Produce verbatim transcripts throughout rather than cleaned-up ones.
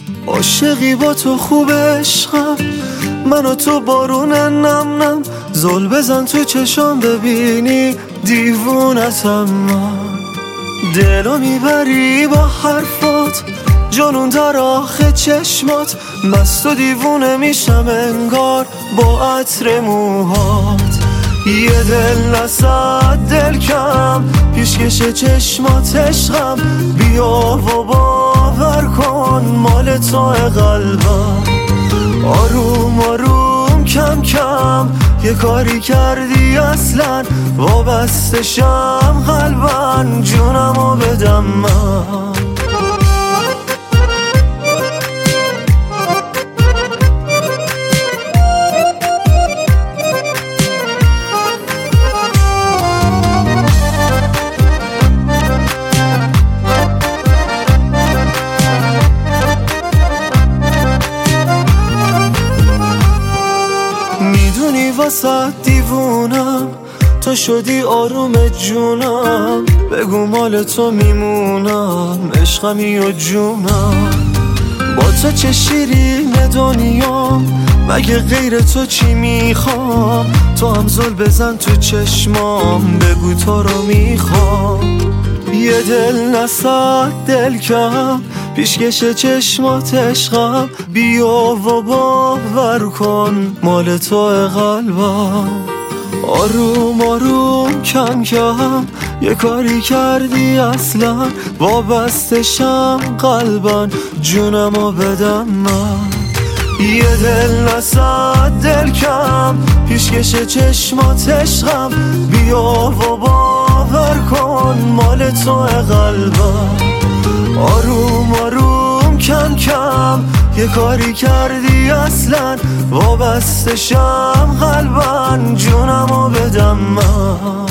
عاشقی با تو خوب عشقم، من و تو بارون نم نم. زل بزن تو چشام ببینی دیوونتم من. دلو میبری با حرفات، جنون در آخه چشمات. مست و دیوونه میشم انگار با عطر موهات. یه دل نصد دل کم، پیشکش چشمات عشقم. بیا و باور کن مال تو قلبم. آروم آروم کم کم یه کاری کردی اصلا، وابستشم قلبن جونمو بدم من. میدونی واسه دیوونم، تو شدی آروم جونم. بگو مال تو میمونم، عشقمی و جونم. با تو چه شیرین دنیام، مگه غیر تو چی میخوام. تو هم زل بزن تو چشمام، بگو تو رو میخوام. یه دل نصد دل کم، پیشکش چشمات عشقم. بیا و باور کن مال تو قلبم. آروم آروم کم کم یه کاری کردی اصلا، وابستشم قلبن جونمو بدم من. یه دل نصد دل کم، پیشکش چشمات عشقم. بیا و باور کن مال تو قلبم. آروم آروم کم کم یه کاری کردی اصلا، وابستشم قلبن جونمو بدم من.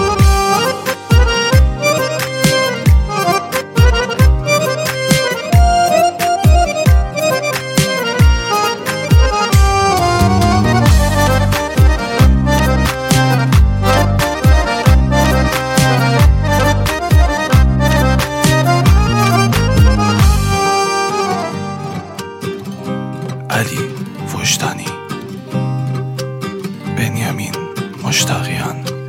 علی وجدانی، بنیامین مشتاقیان.